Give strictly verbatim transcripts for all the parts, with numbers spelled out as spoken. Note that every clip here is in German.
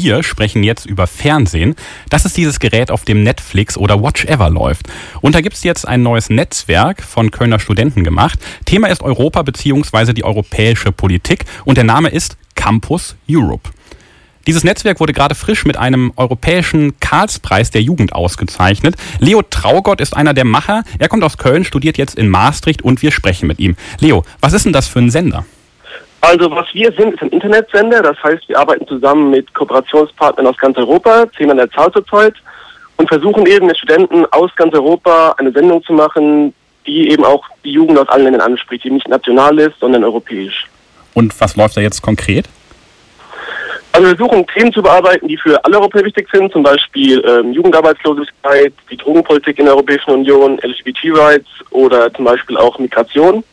wir sprechen jetzt über Fernsehen. Das ist dieses Gerät, auf dem Netflix oder Watch Ever läuft. Und da gibt es jetzt ein neues Netzwerk von Kölner Studenten gemacht. Thema ist Europa bzw. die europäische Politik und der Name ist Campus Europe. Dieses Netzwerk wurde gerade frisch mit einem europäischen Karlspreis der Jugend ausgezeichnet. Leo Traugott ist einer der Macher. Er kommt aus Köln, studiert jetzt in Maastricht und wir sprechen mit ihm. Leo, was ist denn das für ein Sender? Also was wir sind, ist ein Internetsender. Das heißt, wir arbeiten zusammen mit Kooperationspartnern aus ganz Europa, zehn an der Zahl zurzeit, und versuchen eben mit Studenten aus ganz Europa eine Sendung zu machen, die eben auch die Jugend aus allen Ländern anspricht, die nicht national ist, sondern europäisch. Und was läuft da jetzt konkret? Also wir versuchen Themen zu bearbeiten, die für alle Europäer wichtig sind, zum Beispiel ähm, Jugendarbeitslosigkeit, die Drogenpolitik in der Europäischen Union, L G B T-Rights oder zum Beispiel auch Migration.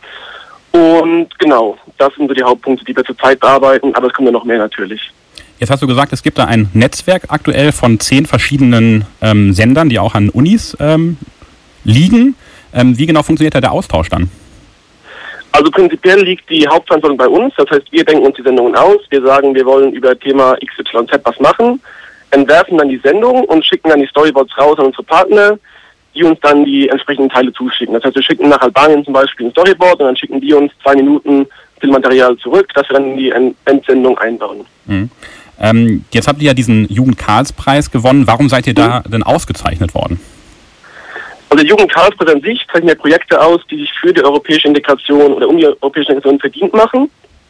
Und genau, das sind so die Hauptpunkte, die wir zurzeit bearbeiten, aber es kommt ja noch mehr natürlich. Jetzt hast du gesagt, es gibt da ein Netzwerk aktuell von zehn verschiedenen ähm, Sendern, die auch an Unis ähm, liegen. Ähm, wie genau funktioniert da der Austausch dann? Also prinzipiell liegt die Hauptverantwortung bei uns, das heißt, wir denken uns die Sendungen aus, wir sagen, wir wollen über Thema X Y Z was machen, entwerfen dann die Sendung und schicken dann die Storyboards raus an unsere Partner, die uns dann die entsprechenden Teile zuschicken. Das heißt, wir schicken nach Albanien zum Beispiel ein Storyboard und dann schicken die uns zwei Minuten Filmmaterial zurück, das wir dann in die Endsendung einbauen. Mhm. Ähm, jetzt habt ihr ja diesen Jugend-Karls-Preis gewonnen. Warum seid ihr da denn ausgezeichnet worden? Also der Jugend-Karls-Preis an sich zeichnet ja Projekte aus, die sich für die europäische Integration oder um die europäische Integration verdient machen.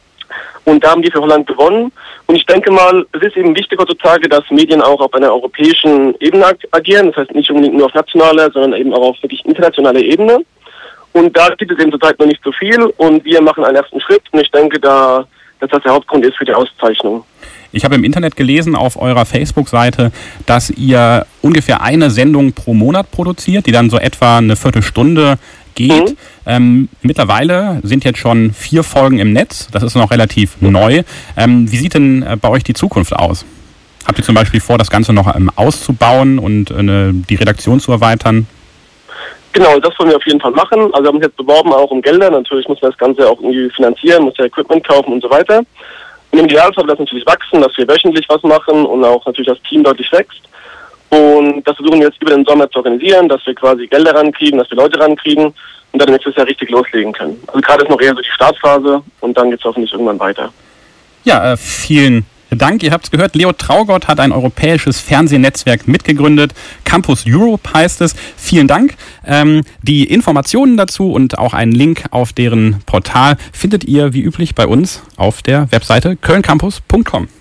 Und da haben wir für Holland gewonnen. Und ich denke mal, es ist eben wichtig heutzutage, dass Medien auch auf einer europäischen Ebene agieren. Das heißt nicht unbedingt nur auf nationaler, sondern eben auch auf wirklich internationaler Ebene. Und da gibt es eben zurzeit noch nicht so viel. Und wir machen einen ersten Schritt. Und ich denke, da, dass das der Hauptgrund ist für die Auszeichnung. Ich habe im Internet gelesen, auf eurer Facebook-Seite, dass ihr ungefähr eine Sendung pro Monat produziert, die dann so etwa eine Viertelstunde geht. Mhm. Ähm, mittlerweile sind jetzt schon vier Folgen im Netz. Das ist noch relativ neu. Ähm, wie sieht denn äh, bei euch die Zukunft aus? Habt ihr zum Beispiel vor, das Ganze noch ähm, auszubauen und äh, die Redaktion zu erweitern? Genau, das wollen wir auf jeden Fall machen. Also wir haben uns jetzt beworben auch um Gelder. Natürlich muss man das Ganze auch irgendwie finanzieren, muss ja Equipment kaufen und so weiter. Und im Idealfall wird das natürlich wachsen, dass wir wöchentlich was machen und auch natürlich das Team deutlich wächst. Und das versuchen wir jetzt über den Sommer zu organisieren, dass wir quasi Gelder rankriegen, dass wir Leute rankriegen und dann nächstes Jahr richtig loslegen können. Also gerade ist noch eher so die Startphase und dann geht es hoffentlich irgendwann weiter. Ja, äh, vielen Dank. Ihr habt es gehört, Leo Traugott hat ein europäisches Fernsehnetzwerk mitgegründet. Campus Europe heißt es. Vielen Dank. Ähm, die Informationen dazu und auch einen Link auf deren Portal findet ihr wie üblich bei uns auf der Webseite köln campus punkt com.